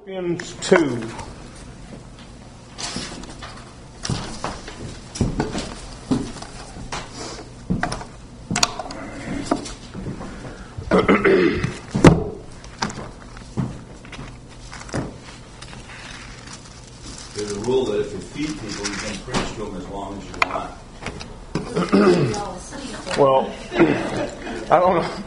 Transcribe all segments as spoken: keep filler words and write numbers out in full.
Philippians two. There's a rule that if you feed people, you can preach to them as long as you want. Well, I don't know.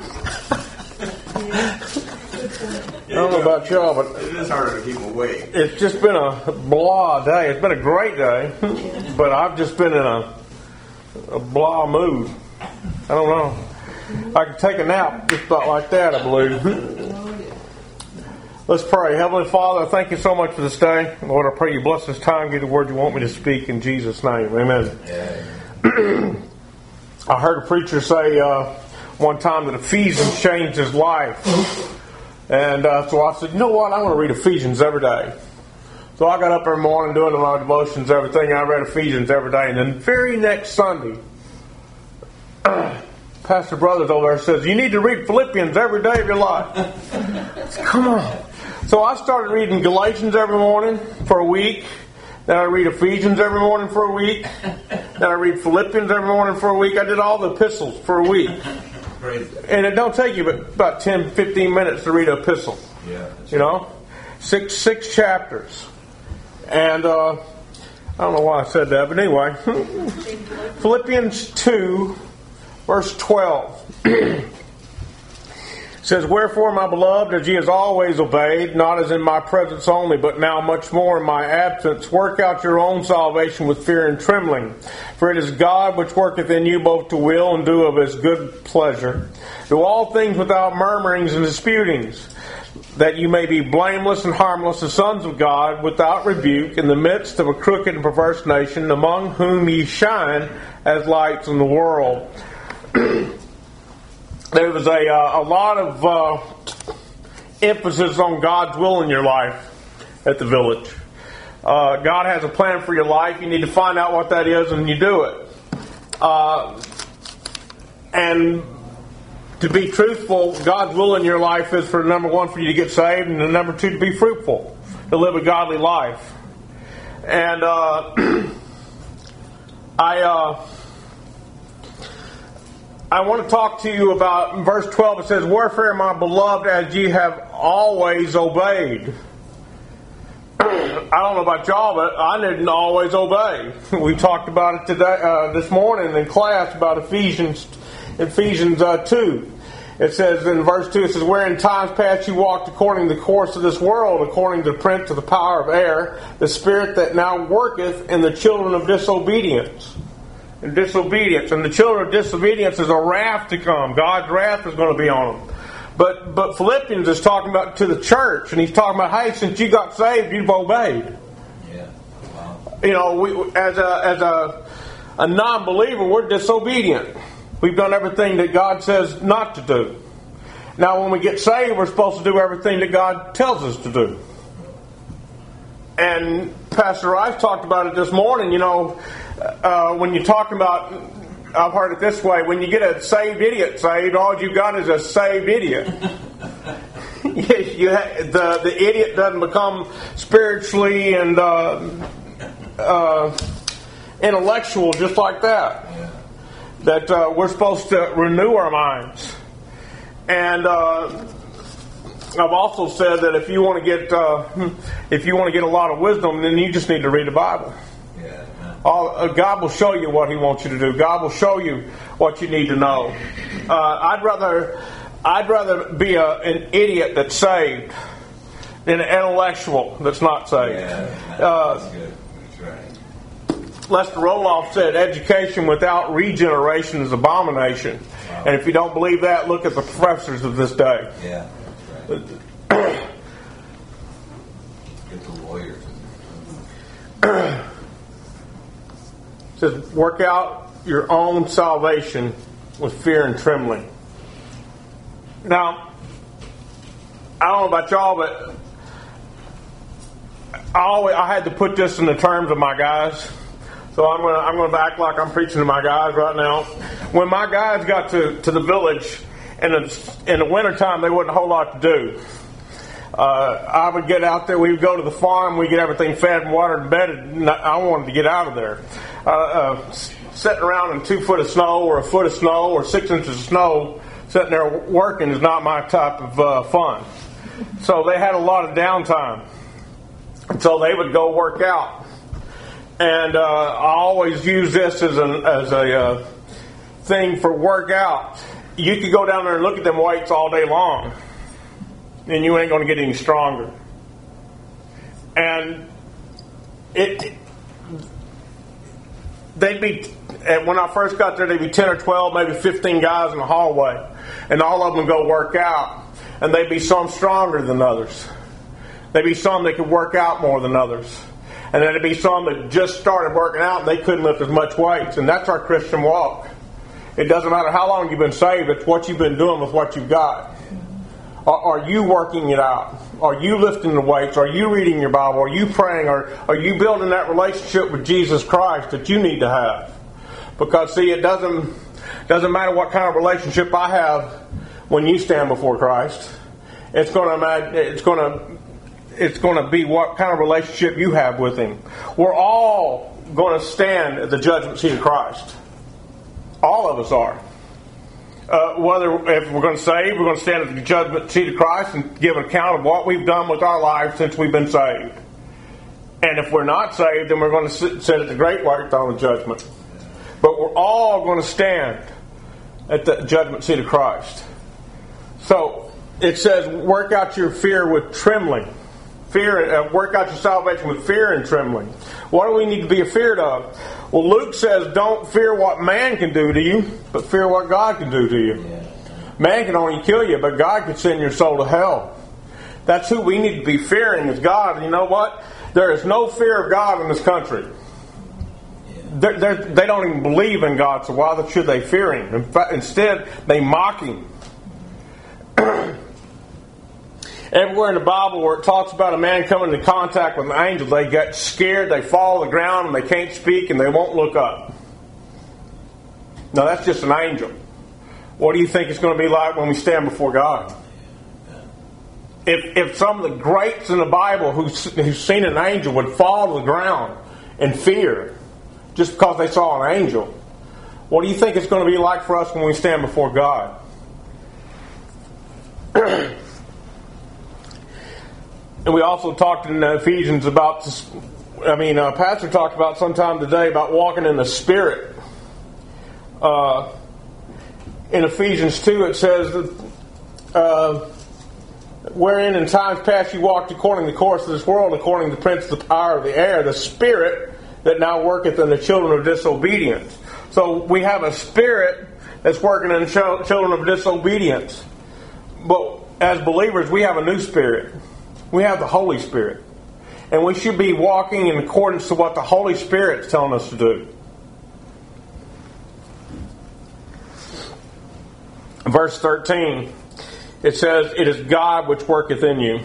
I don't know about y'all, but it is harder to keep them awake. It's just been a blah day. It's been a great day, but I've just been in a, a blah mood. I don't know. I could take a nap just about like that, I believe. Let's pray. Heavenly Father, thank you so much for this day. Lord, I pray you bless this time, give the word you want me to speak in Jesus' name. Amen. Yeah. I heard a preacher say uh, one time that Ephesians changed his life. And uh, so I said, you know what? I'm going to read Ephesians every day. So I got up every morning doing my devotions, everything. I read Ephesians every day. And then the very next Sunday, Pastor Brothers over there says, you need to read Philippians every day of your life. Said, come on. So I started reading Galatians every morning for a week. Then I read Ephesians every morning for a week. Then I read Philippians every morning for a week. I did all the epistles for a week. And it don't take you but about ten, fifteen minutes to read an epistle. Yeah, you know? Six six chapters. And uh, I don't know why I said that, but anyway. Philippians two, verse twelve. Says, wherefore, my beloved, as ye has always obeyed, not as in my presence only, but now much more in my absence, work out your own salvation with fear and trembling. For it is God which worketh in you both to will and do of his good pleasure. Do all things without murmurings and disputings, that you may be blameless and harmless, the sons of God, without rebuke, in the midst of a crooked and perverse nation, among whom ye shine as lights in the world. There was a, uh, a lot of uh, emphasis on God's will in your life at the village. Uh, God has a plan for your life. You need to find out what that is and you do it. Uh, and to be truthful, God's will in your life is for number one, for you to get saved, and the number two, to be fruitful, to live a godly life. And uh, I... Uh, I want to talk to you about, in verse twelve, it says, wherefore, my beloved, as ye have always obeyed. I don't know about y'all, but I didn't always obey. We talked about it today, uh, this morning in class about Ephesians, Ephesians uh, two. It says in verse two, it says, where in times past you walked according to the course of this world, according to the prince of the power of air, the spirit that now worketh in the children of disobedience. And disobedience. And the children of disobedience is a wrath to come. God's wrath is going to be on them. But but Philippians is talking about to the church, and he's talking about, hey, since you got saved, you've obeyed. Yeah. Wow. You know, we as a as a a non-believer, we're disobedient. We've done everything that God says not to do. Now, when we get saved, we're supposed to do everything that God tells us to do. And Pastor Rice talked about it this morning. You know, uh, when you're talking about, I've heard it this way: when you get a saved idiot saved, all you got is a saved idiot. you ha- the the idiot doesn't become spiritually and uh, uh, intellectual just like that. Yeah. That uh, we're supposed to renew our minds. And uh, I've also said that if you want to get uh, if you want to get a lot of wisdom, then you just need to read the Bible. Yeah. All, uh, God will show you what He wants you to do. God will show you what you need to know. Uh, I'd rather I'd rather be a, an idiot that's saved than an intellectual that's not saved. Yeah, uh, that's good. That's right. Lester Roloff said, "Education without regeneration is abomination." Wow. And if you don't believe that, look at the professors of this day. Yeah. Get the lawyers. It says, work out your own salvation with fear and trembling. Now, I don't know about y'all, but I always I had to put this in the terms of my guys. So I'm gonna I'm gonna act like I'm preaching to my guys right now. When my guys got to, to the village, in the in the wintertime, there wasn't a whole lot to do. Uh, I would get out there. We would go to the farm. We get everything fed and watered and bedded. And I wanted to get out of there. Uh, uh, sitting around in two foot of snow or a foot of snow or six inches of snow, sitting there working is not my type of uh, fun. So they had a lot of downtime. And so they would go work out. And uh, I always use this as, an, as a uh, thing for workout. You could go down there and look at them weights all day long, and you ain't going to get any stronger. And it, they'd be, when I first got there, they'd be ten or twelve, maybe fifteen guys in the hallway, and all of them would go work out, and they'd be some stronger than others. There'd be some that could work out more than others. And then there'd be some that just started working out and they couldn't lift as much weights. And that's our Christian walk. It doesn't matter how long you've been saved, it's what you've been doing with what you've got. Are, are you working it out? Are you lifting the weights? Are you reading your Bible? Are you praying? Are, are you building that relationship with Jesus Christ that you need to have? Because see, it doesn't, doesn't matter what kind of relationship I have when you stand before Christ. It's going to, it's going to, It's going to be what kind of relationship you have with Him. We're all going to stand at the judgment seat of Christ. All of us are. Uh, whether if we're going to save, we're going to stand at the judgment seat of Christ and give an account of what we've done with our lives since we've been saved. And if we're not saved, then we're going to sit, sit at the great white throne of judgment. But we're all going to stand at the judgment seat of Christ. So it says, work out your fear with trembling. Fear, uh, work out your salvation with fear and trembling. What do we need to be afeard of? Well, Luke says, don't fear what man can do to you, but fear what God can do to you. Yeah. Man can only kill you, but God can send your soul to hell. That's who we need to be fearing is God. And you know what? There is no fear of God in this country. Yeah. They're, they're, they don't even believe in God, so why should they fear Him? In fact, instead, they mock Him. Everywhere in the Bible where it talks about a man coming into contact with an angel, they get scared, they fall to the ground, and they can't speak, and they won't look up. Now, that's just an angel. What do you think it's going to be like when we stand before God? If if some of the greats in the Bible who's, who's seen an angel would fall to the ground in fear just because they saw an angel, what do you think it's going to be like for us when we stand before God? And we also talked in Ephesians about, I mean, uh, Pastor talked about sometime today about walking in the Spirit. Uh, in Ephesians two it says, that, uh, wherein in times past you walked according to the course of this world, according to the prince of the power of the air, the spirit that now worketh in the children of disobedience. So we have a spirit that's working in the children of disobedience. But as believers, we have a new spirit. We have the Holy Spirit. And we should be walking in accordance to what the Holy Spirit is telling us to do. Verse thirteen, it says, it is God which worketh in you.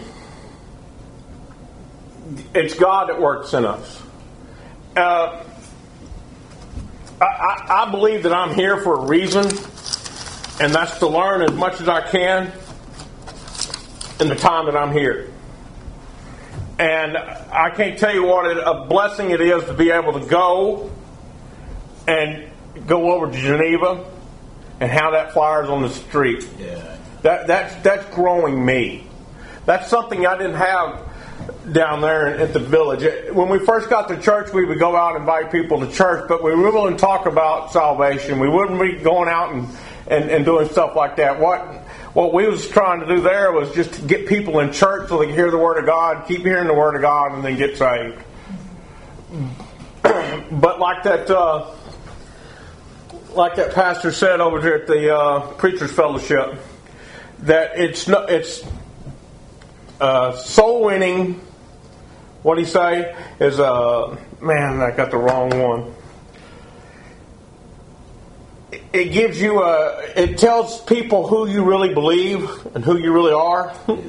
It's God that works in us. Uh, I, I, I believe that I'm here for a reason, and that's to learn as much as I can in the time that I'm here. And I can't tell you what a blessing it is to be able to go and go over to Geneva and have that flyers on the street. Yeah. That that's that's growing me. That's something I didn't have down there at the village. When we first got to church, we would go out and invite people to church, but we wouldn't talk about salvation. We wouldn't be going out and, and, and doing stuff like that. What What we was trying to do there was just to get people in church so they could hear the Word of God, keep hearing the Word of God, and then get saved. But like that, uh, like that pastor said over there at the uh, Preachers Fellowship, that it's no, it's uh, soul winning. What he say is, uh, man, I got the wrong one. It gives you a, it tells people who you really believe and who you really are.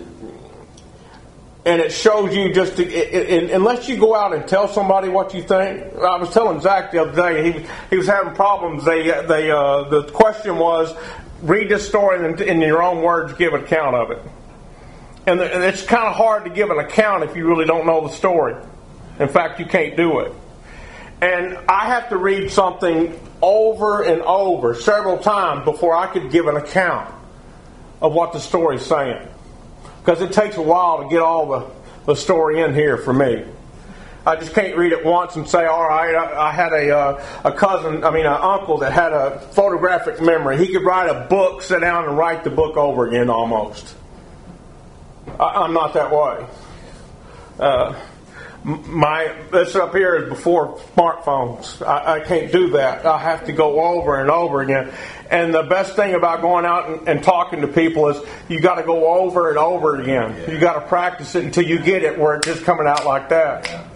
And it shows you just, to, it, it, unless you go out and tell somebody what you think. I was telling Zach the other day, he, he was having problems. They, they, uh, the question was, read this story and in your own words give an account of it. And it's kind of hard to give an account if you really don't know the story. In fact, you can't do it. And I have to read something over and over several times before I could give an account of what the story is saying. Because it takes a while to get all the, the story in here for me. I just can't read it once and say, all right, I, I had a uh, a cousin, I mean an uncle that had a photographic memory. He could write a book, sit down and write the book over again almost. I, I'm not that way. Uh, my this up here is before smartphones. I, I can't do that. I have to go over and over again. And the best thing about going out and, and talking to people is you got to go over and over again. Yeah. You got to practice it until you get it where it's just coming out like that. Yeah.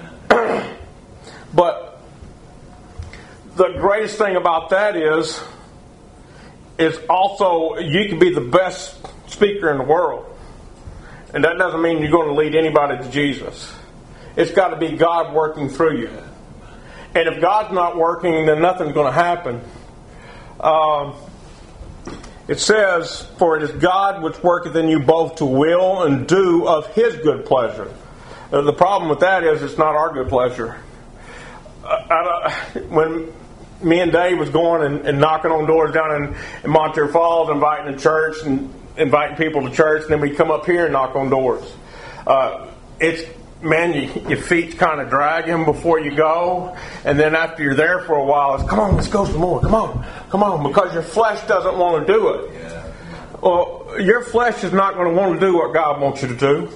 But the greatest thing about that is, is also you can be the best speaker in the world. And that doesn't mean you're going to lead anybody to Jesus. It's got to be God working through you. And if God's not working, then nothing's going to happen. Um, it says, for it is God which worketh in you both to will and do of His good pleasure. Uh, the problem with that is it's not our good pleasure. Uh, I, when me and Dave was going and, and knocking on doors down in, in Monterey Falls, inviting the church and inviting people to church, and then we come up here and knock on doors. Uh, it's man, you, your feet kind of dragging before you go, and then after you're there for a while, it's come on, let's go some more. Come on, come on, because your flesh doesn't want to do it. Yeah. Well, your flesh is not going to want to do what God wants you to do.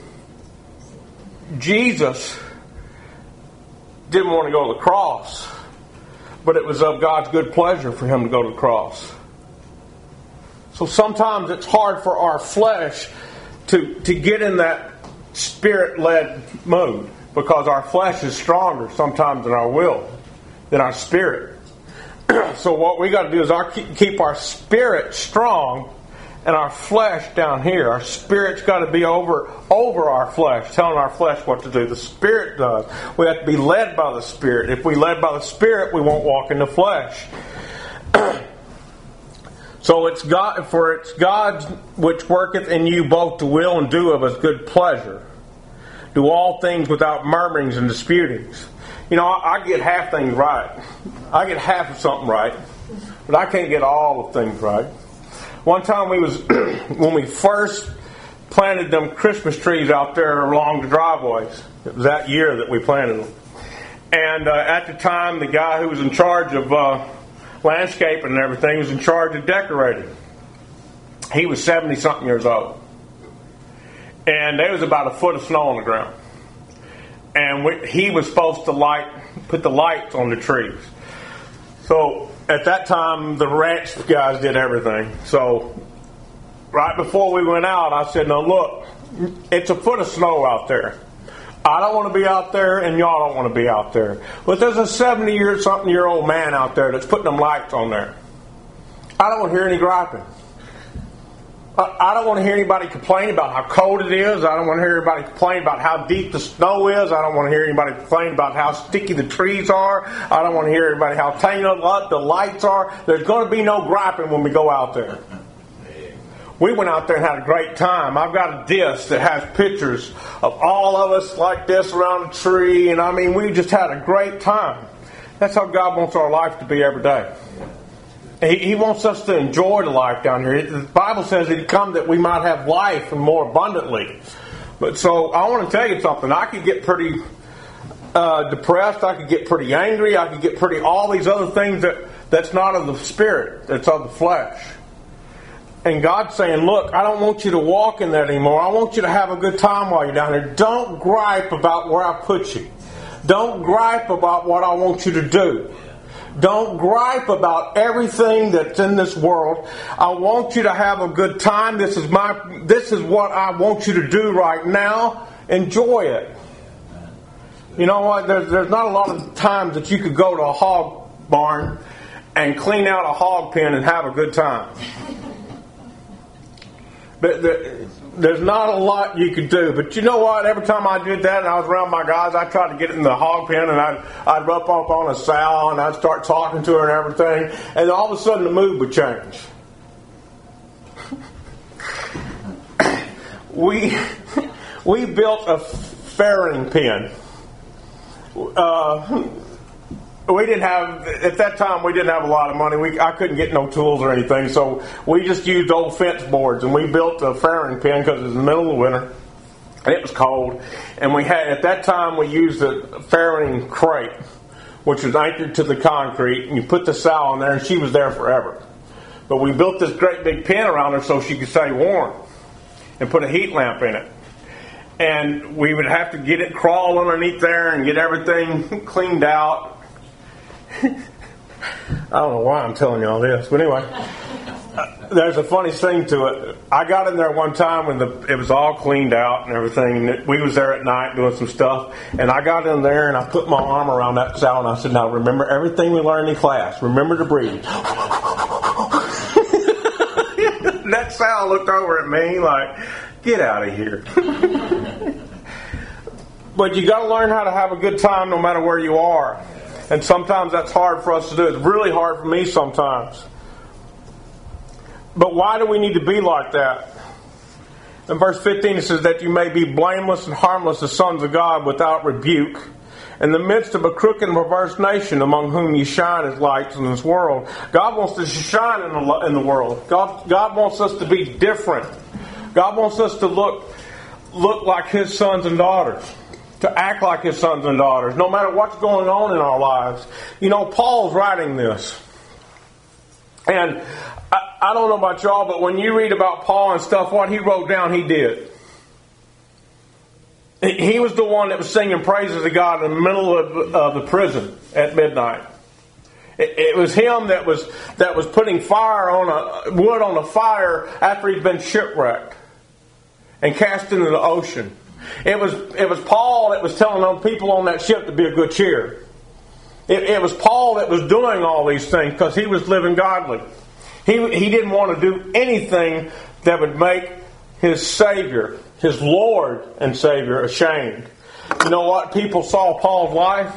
Jesus didn't want to go to the cross, but it was of God's good pleasure for Him to go to the cross. So sometimes it's hard for our flesh to, to get in that Spirit-led mode, because our flesh is stronger sometimes than our will, than our spirit. So what we got to do is our, keep our spirit strong and our flesh down here. Our spirit's got to be over over our flesh, telling our flesh what to do. The Spirit does. We have to be led by the Spirit. If we led by the Spirit, we won't walk in the flesh. So it's God, for it's God which worketh in you both to will and do of His good pleasure. Do all things without murmurings and disputings. You know, I, I get half things right. I get half of something right, but I can't get all of things right. One time we was when we first planted them Christmas trees out there along the driveways. It was that year that we planted them. And uh, at the time, the guy who was in charge of uh, landscaping and everything was in charge of decorating. He was seventy-something years old. And there was about a foot of snow on the ground. And we, he was supposed to light, put the lights on the trees. So at that time, the ranch guys did everything. So right before we went out, I said, now look, it's a foot of snow out there. I don't want to be out there, and y'all don't want to be out there. But there's a seventy-year-something-year-old man out there that's putting them lights on there. I don't want to hear any griping. I don't want to hear anybody complain about how cold it is. I don't want to hear anybody complain about how deep the snow is. I don't want to hear anybody complain about how sticky the trees are. I don't want to hear anybody how tangled up the lights are. There's going to be no griping when we go out there. We went out there and had a great time. I've got a disc that has pictures of all of us like this around a tree. And I mean, we just had a great time. That's how God wants our life to be every day. He, he wants us to enjoy the life down here. The Bible says He'd come that we might have life and more abundantly. But so I want to tell you something. I could get pretty uh, depressed. I could get pretty angry. I could get pretty all these other things that that's not of the spirit. That's of the flesh. And God's saying, look, I don't want you to walk in that anymore. I want you to have a good time while you're down here. Don't gripe about where I put you. Don't gripe about what I want you to do. Don't gripe about everything that's in this world. I want you to have a good time. This is my. This is what I want you to do right now. Enjoy it. You know what? There's, there's not a lot of times that you could go to a hog barn and clean out a hog pen and have a good time. But the, there's not a lot you could do. But you know what? Every time I did that and I was around my guys, I tried to get in the hog pen and I'd, I'd rub up on a sow and I'd start talking to her and everything. And all of a sudden the mood would change. we we built a fairing pen. Uh, we didn't have at that time. We didn't have a lot of money. We I couldn't get no tools or anything, so we just used old fence boards, and we built a fairing pen because it was the middle of the winter and it was cold. And we had at that time we used a fairing crate, which was anchored to the concrete, and you put the sow in there, and she was there forever. But we built this great big pen around her so she could stay warm, and put a heat lamp in it. And we would have to get it crawl underneath there and get everything cleaned out. I don't know why I'm telling you all this, but anyway, uh, there's a funny thing to it. I got in there one time when the it was all cleaned out and everything, and it, we was there at night doing some stuff, and I got in there and I put my arm around that sow and I said, "Now remember everything we learned in class. Remember to breathe." That sow looked over at me like, "Get out of here." But you got to learn how to have a good time no matter where you are. And sometimes that's hard for us to do. It's really hard for me sometimes. But why do we need to be like that? In verse fifteen it says that you may be blameless and harmless as sons of God without rebuke, in the midst of a crooked and perverse nation among whom you shine as lights in this world. God wants us to shine in the, in the world. God, God wants us to be different. God wants us to look, look like His sons and daughters. To act like His sons and daughters, no matter what's going on in our lives. You know, Paul's writing this. And I, I don't know about y'all, but when you read about Paul and stuff, what he wrote down, he did. He was the one that was singing praises to God in the middle of, of the prison at midnight. It, it was him that was that was putting fire on a wood on a fire after he'd been shipwrecked and cast into the ocean. It was it was Paul that was telling them people on that ship to be of good cheer. It, it was Paul that was doing all these things because he was living godly. He he didn't want to do anything that would make his Savior, his Lord and Savior, ashamed. You know what? People saw Paul's life,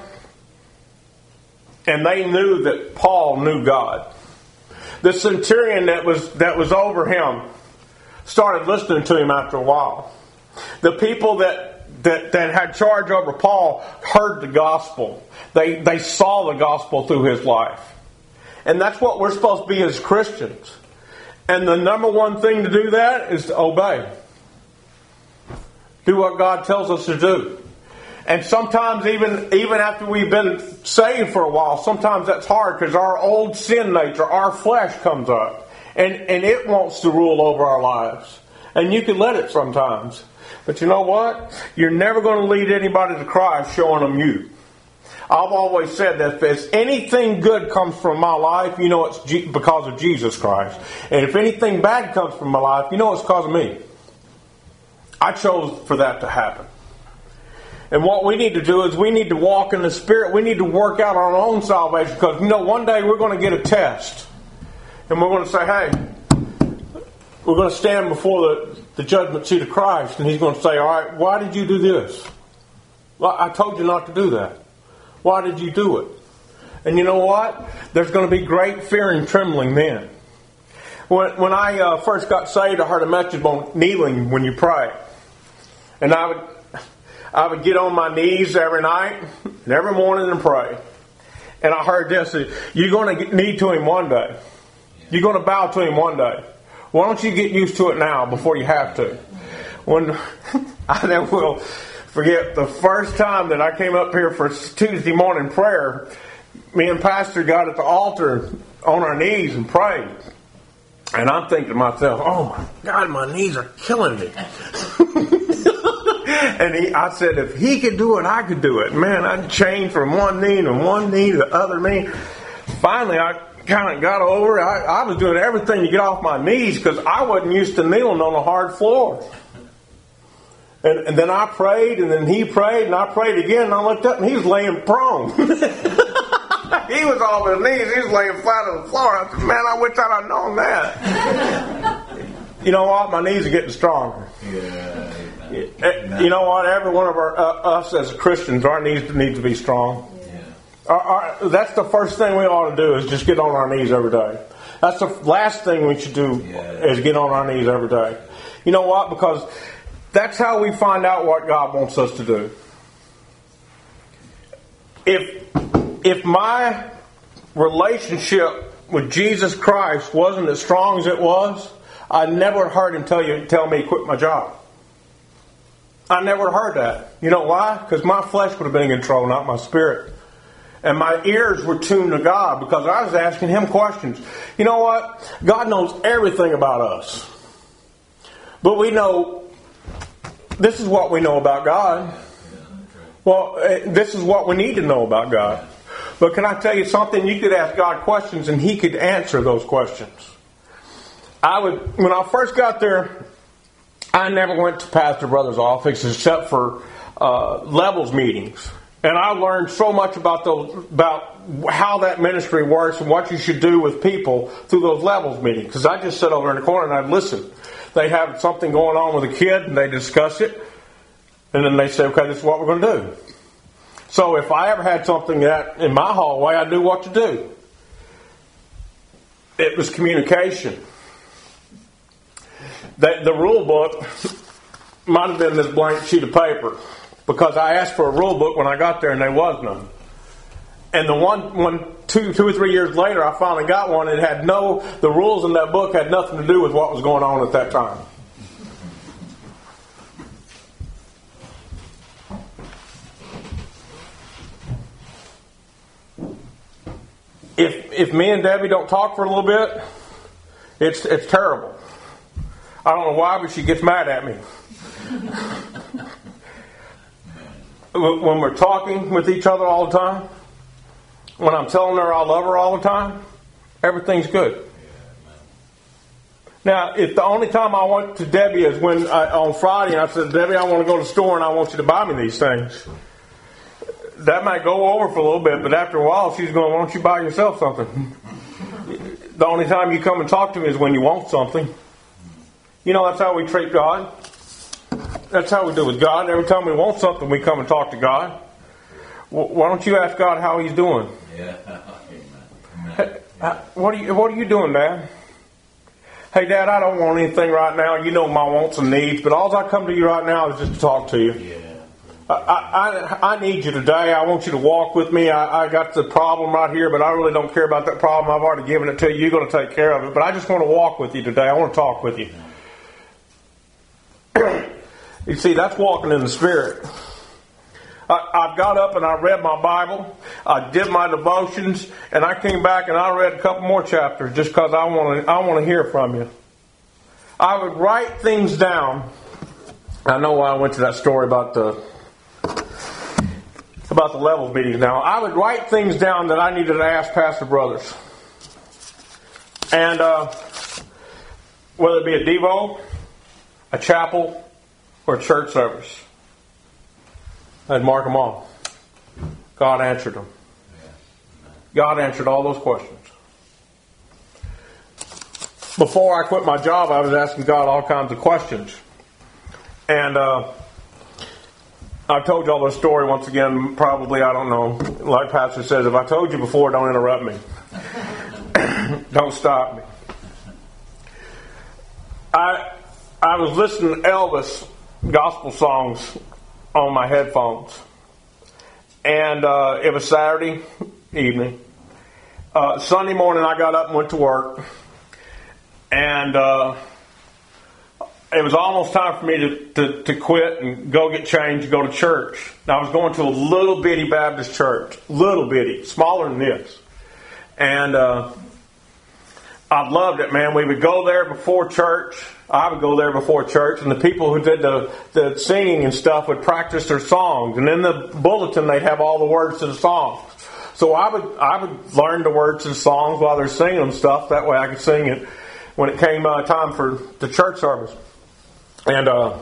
and they knew that Paul knew God. The centurion that was that was over him started listening to him after a while. The people that, that, that had charge over Paul heard the gospel. They, they saw the gospel through his life. And that's what we're supposed to be as Christians. And the number one thing to do that is to obey. Do what God tells us to do. And sometimes even, even after we've been saved for a while, sometimes that's hard because our old sin nature, our flesh comes up. And, and it wants to rule over our lives. And you can let it sometimes. But you know what? You're never going to lead anybody to Christ showing them you. I've always said that if anything good comes from my life, you know it's because of Jesus Christ. And if anything bad comes from my life, you know it's because of me. I chose for that to happen. And what we need to do is we need to walk in the Spirit. We need to work out our own salvation because, you know, one day we're going to get a test. And we're going to say, hey, we're going to stand before the, the judgment seat of Christ, and He's going to say, all right, why did you do this? Well, I told you not to do that. Why did you do it? And you know what? There's going to be great fear and trembling then. When, when I uh, first got saved, I heard a message on kneeling when you pray. And I would, I would get on my knees every night and every morning and pray. And I heard this, you're going to kneel to Him one day. You're going to bow to Him one day. Why don't you get used to it now before you have to? When I never will forget the first time that I came up here for Tuesday morning prayer, me and Pastor got at the altar on our knees and prayed. And I'm thinking to myself, oh my God, my knees are killing me. And he, I said, if he could do it, I could do it. Man, I'd change from one knee to one knee to the other knee. Finally, I kind of got over it. I, I was doing everything to get off my knees because I wasn't used to kneeling on a hard floor. And, and then I prayed, and then he prayed, and I prayed again, and I looked up, and he was laying prone. He was off his knees. He was laying flat on the floor. I said, man, I wish I'd have known that. You know what? My knees are getting stronger. Yeah. You know what? Every one of our, uh, us as Christians, our knees need to be strong. Our, our, that's the first thing we ought to do is just get on our knees every day. That's the last thing we should do yeah. is get on our knees every day. You know what? Because That's how we find out what God wants us to do. If if my relationship with Jesus Christ wasn't as strong as it was, I never heard him tell you tell me to quit my job. I never heard that. You know why? Because my flesh would have been in control, not my spirit. And my ears were tuned to God because I was asking him questions. You know what? God knows everything about us. But we know, this is what we know about God. Well, this is what we need to know about God. But can I tell you something? You could ask God questions and he could answer those questions. I would, when I first got there, I never went to Pastor Brother's office except for uh, levels meetings. And I learned so much about those, about how that ministry works and what you should do with people through those levels meetings. Because I just sit over in the corner and I'd listen. They have something going on with a kid and they discuss it. And then they say, okay, this is what we're going to do. So if I ever had something that in my hallway, I knew what to do. It was communication. The, the rule book might have been this blank sheet of paper. Because I asked for a rule book when I got there and there was none. And the one, one two, two or three years later, I finally got one. It had no, the rules in that book had nothing to do with what was going on at that time. If if me and Debbie don't talk for a little bit, it's it's terrible. I don't know why, but she gets mad at me. When we're talking with each other all the time, when I'm telling her I love her all the time, everything's good. Now, if the only time I went to Debbie is when I, on Friday, and I said, Debbie, I want to go to the store and I want you to buy me these things. That might go over for a little bit, but after a while, she's going, why don't you buy yourself something? The only time you come and talk to me is when you want something. You know, that's how we treat God. That's how we do with God. Every time we want something, we come and talk to God. Why don't you ask God how He's doing? Yeah. Hey, what are you What are you doing, Dad? Hey, Dad, I don't want anything right now. You know my wants and needs, but all I come to you right now is just to talk to you. Yeah. I I, I need you today. I want you to walk with me. I, I got the problem right here, but I really don't care about that problem. I've already given it to you. You're going to take care of it. But I just want to walk with you today. I want to talk with you. You see, that's walking in the Spirit. I, I got up and I read my Bible. I did my devotions, and I came back and I read a couple more chapters just because I want to. I want to hear from you. I would write things down. I know why I went to that story about the about the levels meetings. Now, I would write things down that I needed to ask Pastor Brothers, and uh, whether it be a devo, a chapel, or a church service, I'd mark them all. God answered them. God answered all those questions. Before I quit my job, I was asking God all kinds of questions. And uh, I've told you all the story once again, probably, I don't know. Like Pastor says, if I told you before, don't interrupt me. Don't stop me. I I was listening to Elvis gospel songs on my headphones. And uh, it was Saturday evening. Uh, Sunday morning I got up and went to work. And uh, it was almost time for me to, to, to quit and go get changed and go to church. Now, I was going to a little bitty Baptist church. Little bitty. Smaller than this. And uh, I loved it, man. We would go there before church. I would go there before church, and the people who did the, the singing and stuff would practice their songs. And in the bulletin, they'd have all the words to the songs. So I would I would learn the words to the songs while they're singing them stuff. That way I could sing it when it came uh, time for the church service. And uh,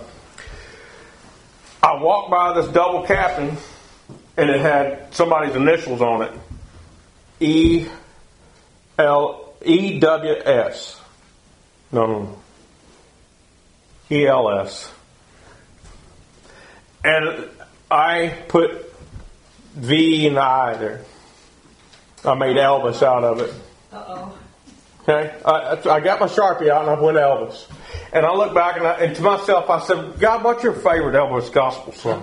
I walked by this double captain, and it had somebody's initials on it. E L E W S. No, no, no. E L S. And I put V and I there. I made Elvis out of it. Uh-oh. Okay, I, I got my Sharpie out and I went to Elvis. And I look back and, I, and to myself I said, God, what's your favorite Elvis gospel song?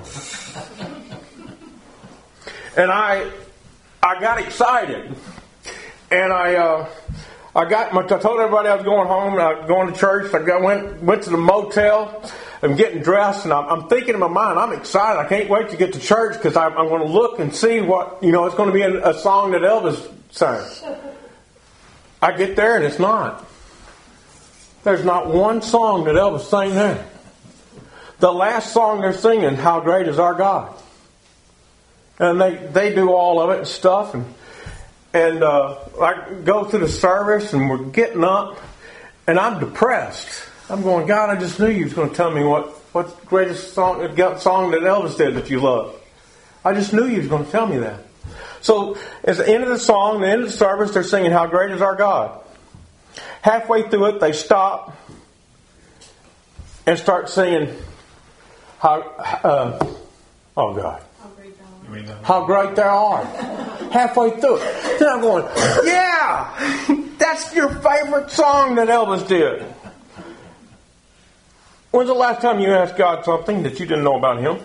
And I I got excited. And I uh, I got my, I told everybody I was going home, I was going to church. I got, went went to the motel. I'm getting dressed, and I'm, I'm thinking in my mind, I'm excited. I can't wait to get to church because I'm, I'm going to look and see what, you know, it's going to be a, a song that Elvis sang. I get there, and it's not. There's not one song that Elvis sang there. The last song they're singing, How Great Is Our God. And they, they do all of it and stuff, and and uh, I go through the service, and we're getting up, and I'm depressed. I'm going, God, I just knew you was going to tell me what what's the greatest song, song that Elvis did that you love. I just knew you was going to tell me that. So at the end of the song, the end of the service, they're singing, How Great Is Our God. Halfway through it, they stop and start singing, How, uh, oh God, How Great Thou Art. Halfway through it. Then I'm going, yeah, that's your favorite song that Elvis did. When's the last time you asked God something that you didn't know about Him?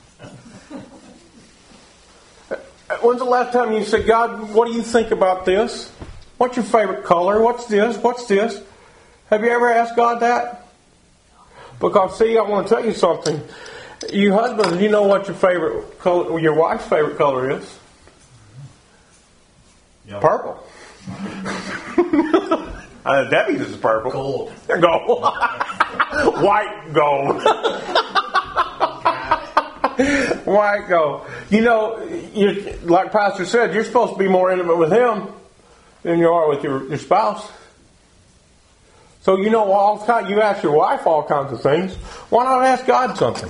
When's the last time you said, God, what do you think about this? What's your favorite color? What's this? What's this? Have you ever asked God that? Because, see, I want to tell you something. You husbands, you know what your favorite color, your wife's favorite color is? Yep. Purple. uh, Debbie's is purple. Gold. Gold. White gold. White gold. You know, you, like Pastor said, you're supposed to be more intimate with him than you are with your, your spouse. So you know, all kind. You ask your wife all kinds of things. Why not ask God something?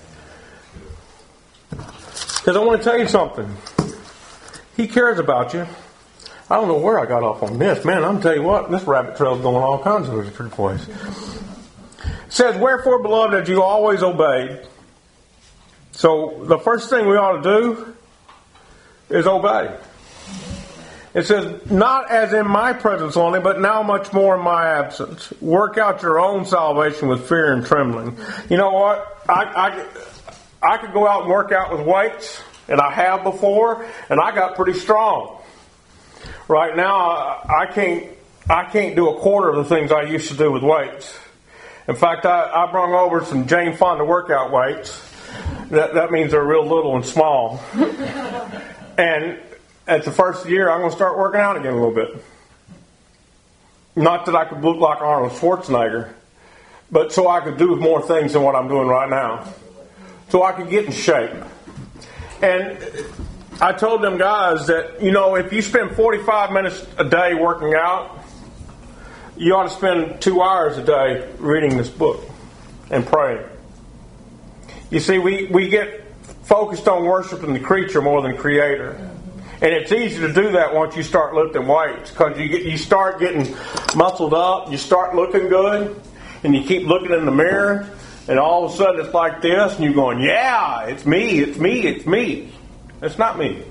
Because I want to tell you something. He cares about you. I don't know where I got off on this. Man, I'm telling you what, this rabbit trail's going all kinds of different places. It says, wherefore, beloved, that you always obeyed. So the first thing we ought to do is obey. It says, not as in my presence only, but now much more in my absence. Work out your own salvation with fear and trembling. You know what? I, I, I could go out and work out with weights, and I have before, and I got pretty strong. Right now, I can't, I can't do a quarter of the things I used to do with weights. In fact, I, I brought over some Jane Fonda workout weights. That, that means they're real little and small. And at the first year, I'm going to start working out again a little bit. Not that I could look like Arnold Schwarzenegger, but so I could do more things than what I'm doing right now. So I could get in shape. And I told them guys that, you know, if you spend forty-five minutes a day working out, you ought to spend two hours a day reading this book and praying. You see, we, we get focused on worshiping the creature more than Creator. And it's easy to do that once you start lifting weights, because you get you start getting muscled up, you start looking good, and you keep looking in the mirror, and all of a sudden it's like this, and you're going, yeah, it's me, it's me, it's me. It's not me.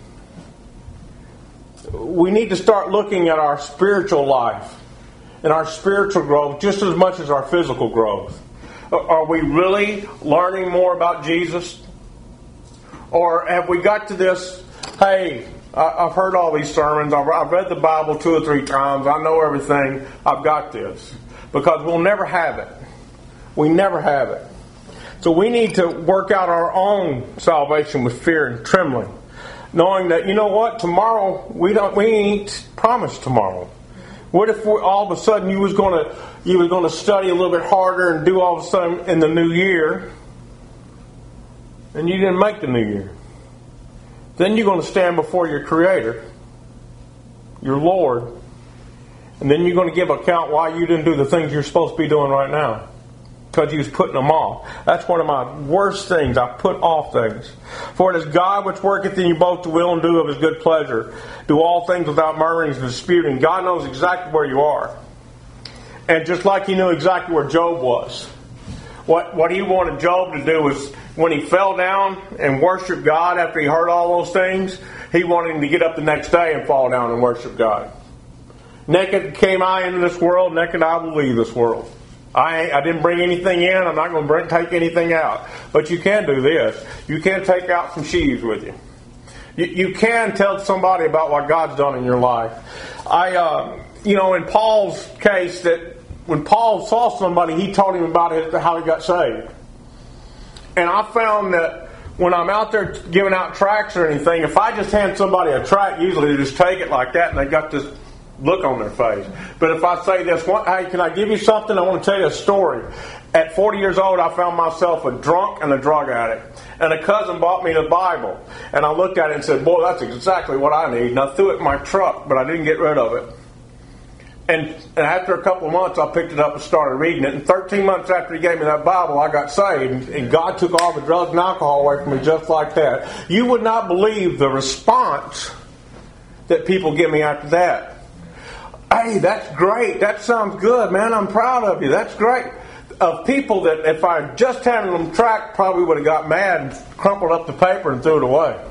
We need to start looking at our spiritual life and our spiritual growth just as much as our physical growth. Are we really learning more about Jesus? Or have we got to this, hey, I've heard all these sermons, I've read the Bible two or three times, I know everything, I've got this. Because we'll never have it. We never have it. So we need to work out our own salvation with fear and trembling. Knowing that, you know what, tomorrow, we don't we ain't promised tomorrow. What if we, all of a sudden you was going to you was going to study a little bit harder and do all of a sudden in the new year, and you didn't make the new year? Then you're going to stand before your Creator, your Lord, and then you're going to give account why you didn't do the things you're supposed to be doing right now. Because you was putting them off. That's one of my worst things. I put off things. For it is God which worketh in you both to will and do of His good pleasure. Do all things without murmurings and disputing. God knows exactly where you are. And just like He knew exactly where Job was. What, what He wanted Job to do was, when he fell down and worshiped God after he heard all those things, He wanted him to get up the next day and fall down and worship God. Naked came I into this world, naked I will leave this world. I, I didn't bring anything in. I'm not going to bring, take anything out. But you can do this. You can take out some sheaves with you. You, you can tell somebody about what God's done in your life. I, uh, you know, in Paul's case, that when Paul saw somebody, he told him about his, how he got saved. And I found that when I'm out there giving out tracts or anything, if I just hand somebody a tract, usually they just take it like that and they got this look on their face. But if I say this, hey, can I give you something? I want to tell you a story. At forty years old, I found myself a drunk and a drug addict. And a cousin bought me the Bible. And I looked at it and said, boy, that's exactly what I need. And I threw it in my truck, but I didn't get rid of it. And, and after a couple of months, I picked it up and started reading it. And thirteen months after he gave me that Bible, I got saved. And, and God took all the drugs and alcohol away from me just like that. You would not believe the response that people give me after that. Hey, that's great. That sounds good, man. I'm proud of you. That's great. Of people that if I just handed them tract, probably would have got mad and crumpled up the paper and threw it away.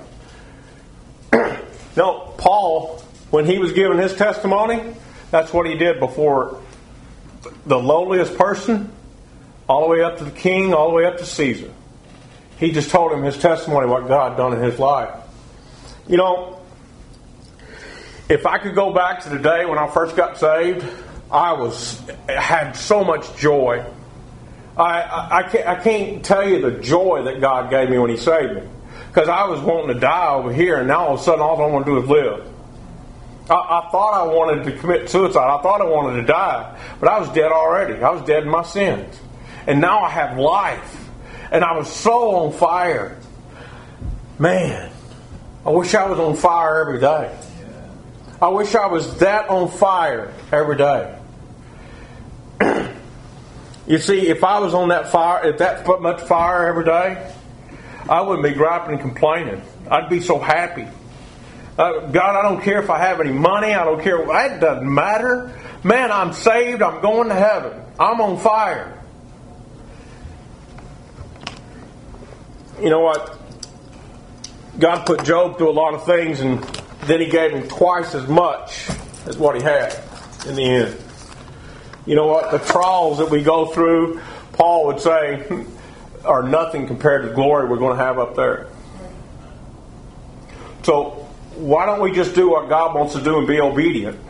No, Paul, when he was giving his testimony, that's what he did before the lowliest person, all the way up to the king, all the way up to Caesar. He just told him his testimony, what God done in his life. You know, if I could go back to the day when I first got saved, I was had so much joy. I, I, I, can't, I can't tell you the joy that God gave me when He saved me. Because I was wanting to die over here, and now all of a sudden all I want to do is live. I, I thought I wanted to commit suicide. I thought I wanted to die. But I was dead already. I was dead in my sins. And now I have life. And I was so on fire. Man, I wish I was on fire every day. I wish I was that on fire every day. You see, if I was on that fire, if that much fire every day, I wouldn't be griping and complaining. I'd be so happy. Uh, God, I don't care if I have any money. I don't care. That doesn't matter. Man, I'm saved. I'm going to heaven. I'm on fire. You know what? God put Job through a lot of things, and then He gave him twice as much as what he had in the end. You know what? The trials that we go through, Paul would say, are nothing compared to the glory we're going to have up there. So, why don't we just do what God wants to do and be obedient?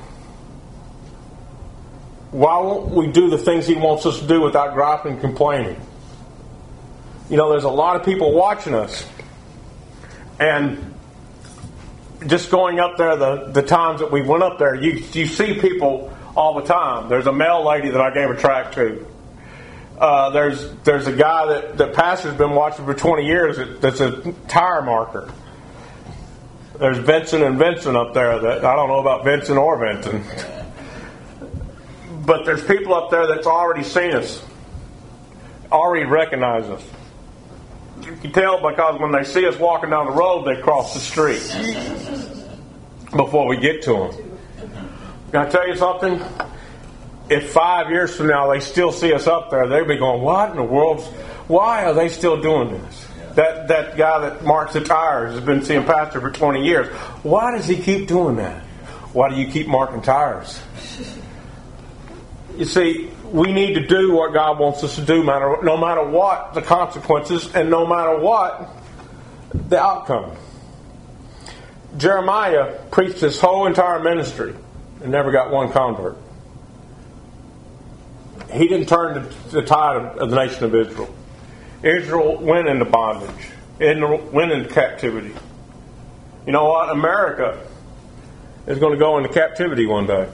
Why won't we do the things He wants us to do without griping and complaining? You know, there's a lot of people watching us. And just going up there, the, the times that we went up there, you you see people all the time. There's a mail lady that I gave a tract to. Uh, there's there's a guy that the pastor's been watching for twenty years that, that's a tire marker. There's Vincent and Vincent up there that I don't know about Vincent or Vincent. But there's people up there that's already seen us, already recognize us. You can tell because when they see us walking down the road, they cross the street before we get to them. Can I tell you something? If five years from now they still see us up there, they'll be going, what in the world? Why are they still doing this? That that guy that marks the tires has been seeing Pastor for twenty years. Why does he keep doing that? Why do you keep marking tires? You see, we need to do what God wants us to do, no matter what the consequences and no matter what the outcome. Jeremiah preached his whole entire ministry and never got one convert. He didn't turn the tide of the nation of Israel. Israel went into bondage, went into captivity. You know what? America is going to go into captivity one day.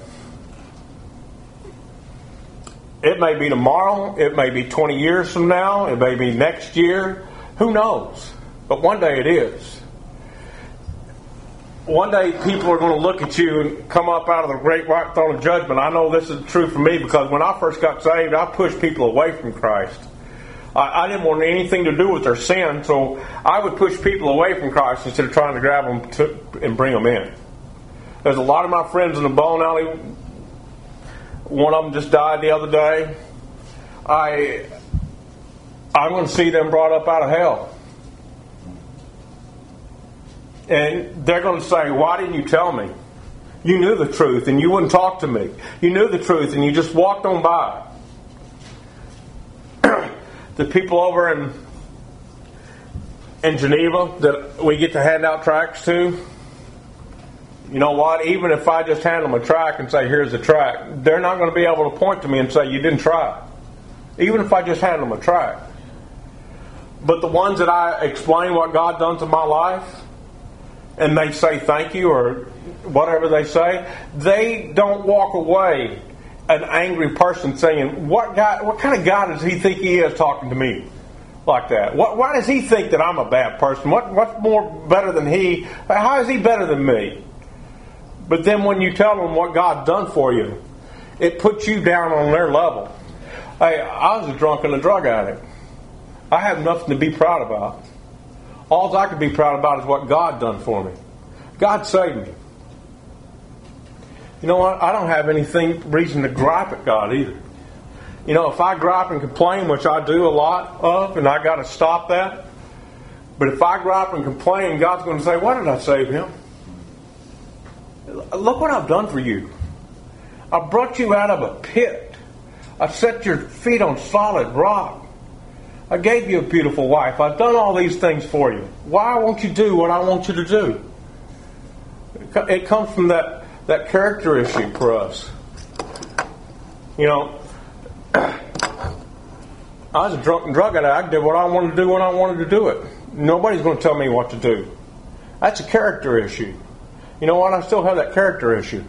It may be tomorrow. It may be twenty years from now. It may be next year. Who knows? But one day it is. One day people are going to look at you and come up out of the great white throne of judgment. I know this is true for me because when I first got saved, I pushed people away from Christ. I, I didn't want anything to do with their sin, so I would push people away from Christ instead of trying to grab them to, and bring them in. There's a lot of my friends in the bowling alley. One of them just died the other day. I, I'm going to see them brought up out of hell. And they're going to say, why didn't you tell me? You knew the truth and you wouldn't talk to me. You knew the truth and you just walked on by. The people over in in Geneva that we get to hand out tracts to, you know what? Even if I just hand them a tract and say, here's a tract, they're not going to be able to point to me and say, you didn't try. Even if I just hand them a tract. But the ones that I explain what God done to my life, and they say thank you or whatever they say, they don't walk away an angry person saying, what God, what kind of God does he think he is talking to me like that? What, why does he think that I'm a bad person? What, what's more better than he? How is he better than me? But then when you tell them what God's done for you, it puts you down on their level. Hey, I was a drunk and a drug addict. I have nothing to be proud about. All I could be proud about is what God done for me. God saved me. You know what? I don't have anything reason to gripe at God either. You know, if I gripe and complain, which I do a lot of, and I got to stop that. But if I gripe and complain, God's going to say, "Why did I save him? Look what I've done for you. I brought you out of a pit. I set your feet on solid rock. I gave you a beautiful wife. I've done all these things for you. Why won't you do what I want you to do?" It comes from that that character issue for us. You know, I was a drunk and drug addict. I did what I wanted to do when I wanted to do it. Nobody's going to tell me what to do. That's a character issue. You know what? I still have that character issue.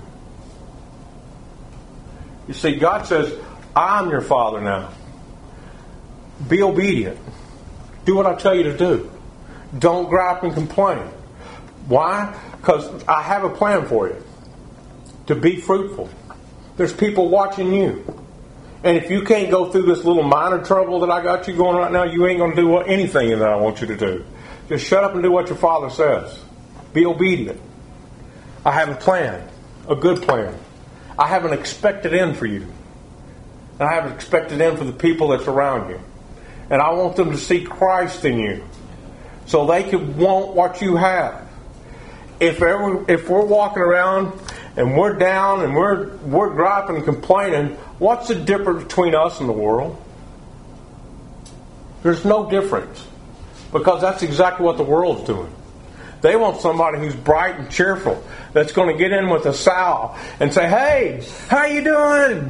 You see, God says, I'm your Father now. Be obedient. Do what I tell you to do. Don't gripe and complain. Why? Because I have a plan for you. To be fruitful. There's people watching you. And if you can't go through this little minor trouble that I got you going right now, you ain't going to do what, anything that I want you to do. Just shut up and do what your Father says. Be obedient. I have a plan. A good plan. I have an expected end for you. And I have an expected end for the people that's around you. And I want them to see Christ in you. So they can want what you have. If ever, if we're walking around and we're down and we're we're griping and complaining, what's the difference between us and the world? There's no difference. Because that's exactly what the world's doing. They want somebody who's bright and cheerful, that's going to get in with a sow and say, "Hey, how you doing?"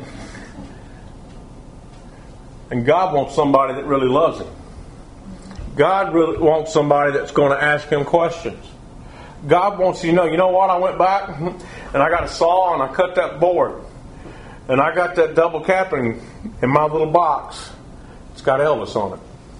And God wants somebody that really loves him. God really wants somebody that's going to ask him questions. God wants you to know, you know what, I went back and I got a saw and I cut that board. And I got that double capping in my little box. It's got Elvis on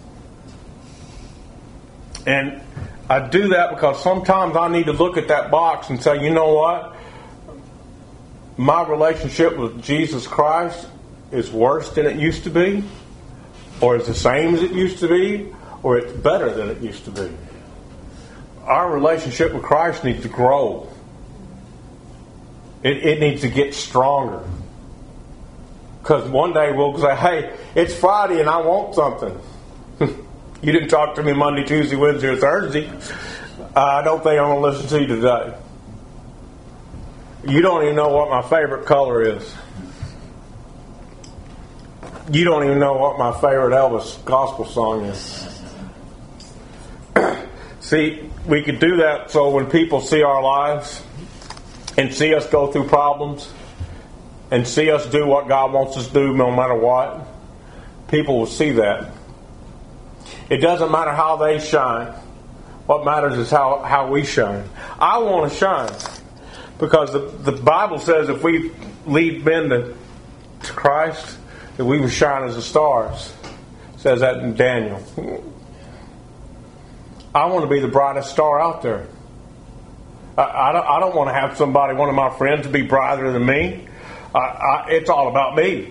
it. And I do that because sometimes I need to look at that box and say, you know what? My relationship with Jesus Christ is worse than it used to be, or it's the same as it used to be, or it's better than it used to be. Our relationship with Christ needs to grow. It, it needs to get stronger. Because one day we'll say, "Hey, it's Friday and I want something." You didn't talk to me Monday, Tuesday, Wednesday, or Thursday. Uh, I don't think I'm going to listen to you today. You don't even know what my favorite color is. You don't even know what my favorite Elvis gospel song is. See, we could do that so when people see our lives and see us go through problems and see us do what God wants us to do no matter what, people will see that. It doesn't matter how they shine. What matters is how, how we shine. I want to shine because the, the Bible says if we lead men to, to Christ, that we will shine as the stars. It says that in Daniel. I want to be the brightest star out there. I, I, don't, I don't want to have somebody, one of my friends, to be brighter than me. I, I, it's all about me.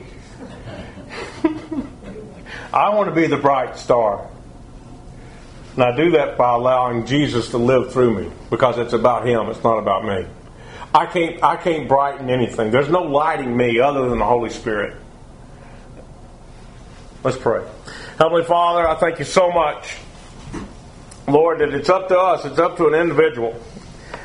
I want to be the bright star. And I do that by allowing Jesus to live through me. Because it's about him, it's not about me. I can't, I can't brighten anything. There's no lighting me other than the Holy Spirit. Let's pray. Heavenly Father, I thank you so much, Lord, that it's up to us, it's up to an individual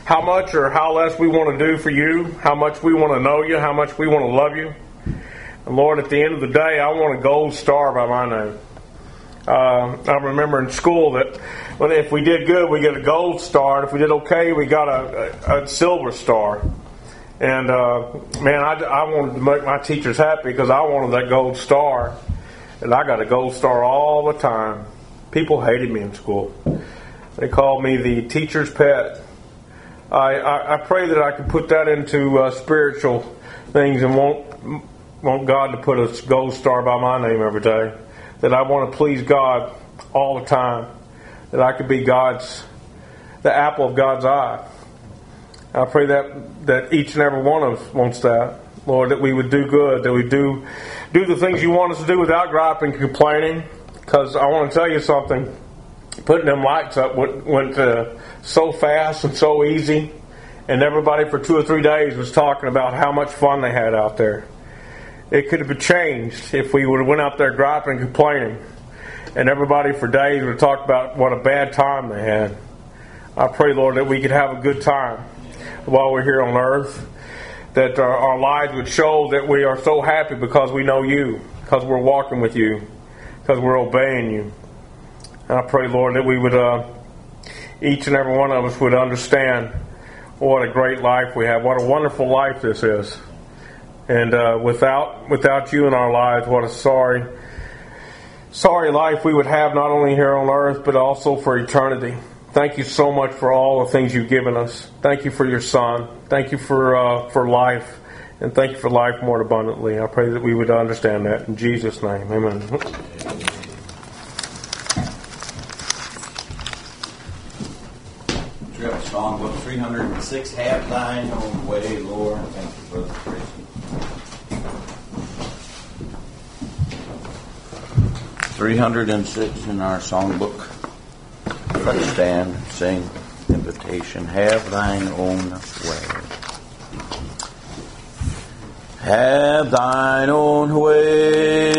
how much or how less we want to do for you, how much we want to know you, how much we want to love you. And Lord, at the end of the day, I want a gold star by my name. Uh, I remember in school that when if we did good, we get a gold star, and if we did okay, we got a, a, a silver star. And uh, man, I, I wanted to make my teachers happy because I wanted that gold star, and I got a gold star all the time. People hated me in school. They called me the teacher's pet. I, I, I pray that I can put that into uh, spiritual things and want want God to put a gold star by my name every day. That I want to please God all the time. That I could be God's, the apple of God's eye. I pray that, that each and every one of us wants that. Lord, that we would do good, that we do do the things you want us to do without griping and complaining. Because I want to tell you something. Putting them lights up went, went uh, so fast and so easy. And everybody for two or three days was talking about how much fun they had out there. It could have been changed if we would have went out there griping and complaining. And everybody for days would talk about what a bad time they had. I pray, Lord, that we could have a good time while we're here on earth. That our, our lives would show that we are so happy because we know you. Because we're walking with you. Because we're obeying you. And I pray, Lord, that we would, uh, each and every one of us would understand what a great life we have. What a wonderful life this is. And uh, without without you in our lives, what a sorry, sorry life we would have, not only here on earth, but also for eternity. Thank you so much for all the things you've given us. Thank you for your Son. Thank you for uh, for life. And thank you for life more abundantly. I pray that we would understand that. In Jesus' name, amen. Songbook three hundred six, Have Thine Own Way, Lord. Thank you, Brother Tracy. three hundred six in our songbook. Let's stand, sing, invitation. Have thine own way. Have thine own way.